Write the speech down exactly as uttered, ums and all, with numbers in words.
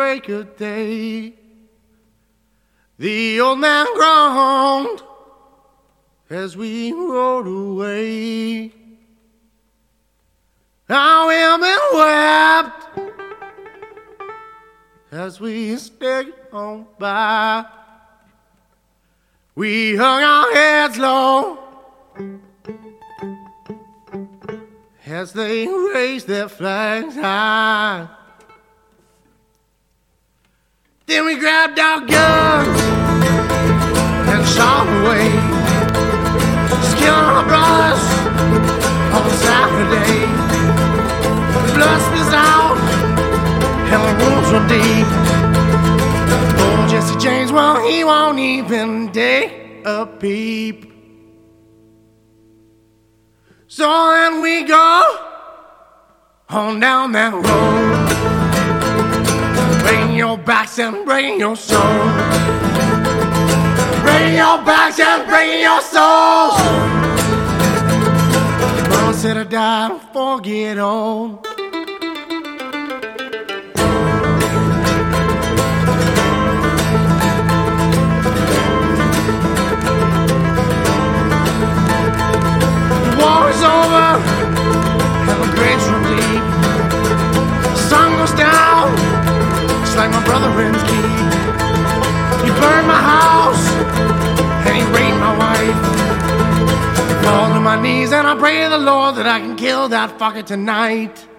break of day. The old man groaned as we rode away. Our women wept as we stayed on by. We hung our heads low as they raised their flags high. Then we grabbed our guns and shot away, killing our brothers on Saturday. The blood spills out and the wounds run deep. Oh, Jesse James, well, he won't even dare a peep. So then we go on down that road, breaking your backs and breaking your soul, breaking your backs and breaking your souls. Mama said I died before I get old. The war is over and the graves run deep. The sun goes down just like my brother Ren's keep. He burned my house and he raped my wife. I fall to my knees and I pray to the Lord that I can kill that fucker tonight.